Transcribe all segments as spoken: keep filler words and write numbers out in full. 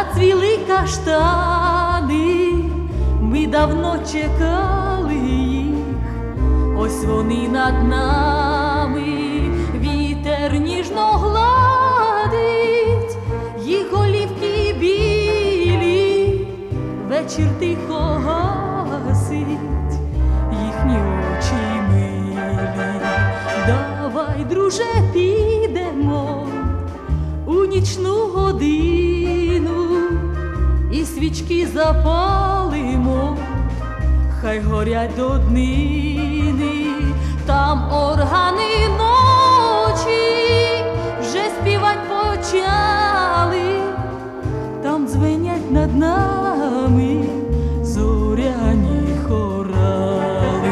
Зацвіли каштани, ми давно чекали їх, ось вони над нами, вітер ніжно гладить, їх голівки білі, вечір тихо гасить, їхні очі милі. Давай, друже, підемо у нічну годину і свічки запалимо, хай горять до днини. Там органи ночі вже співать почали, там дзвенять над нами зоряні хорали.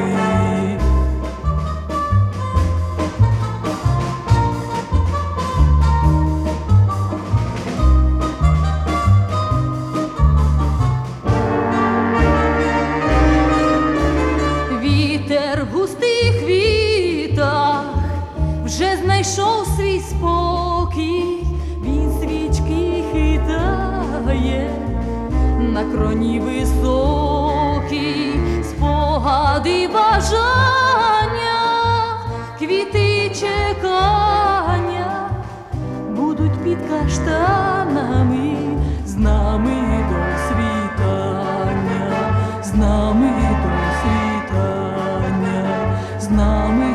Вітер в густих вітах вже знайшов свій спокій, він свічки хитає на кроні високій, спогади бажання, квіти чекання будуть під каштанами з нами до світання, з нами до світання, з нами.